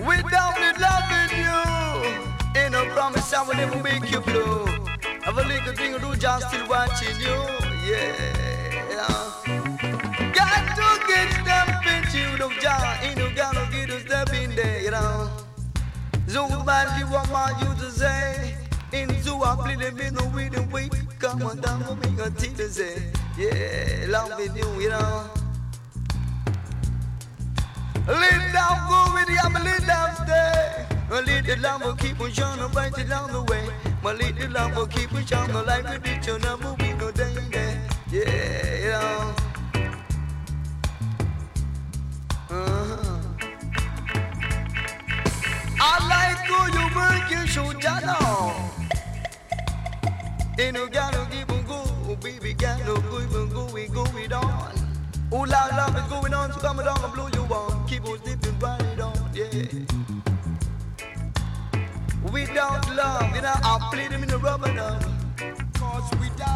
Without me loving you, ain't no promise I will never make you blue. Have a little thing to do, just still watching you. Yeah. Got to get step into you, John. Ain't no gonna get to step in there, you know. So bad you want my you to say. Into a play the middle with the weight. Come on down, we'll make a tea to say. Yeah, loving you, you know. Let down go with the apple, let down stay. My little love will keep on shining bright along the way. My little love will keep on shining like a ditch on a movie, no day in there. Yeah, you know. I like how you work your shoulder now. Ain't no gotta keep on go, baby, got no go, even go, we go it on. Oh, love is going on, so come down and blow you on. Keep on slipping right on, yeah. Without love, you know, I'll play them in the rubber now. Cause without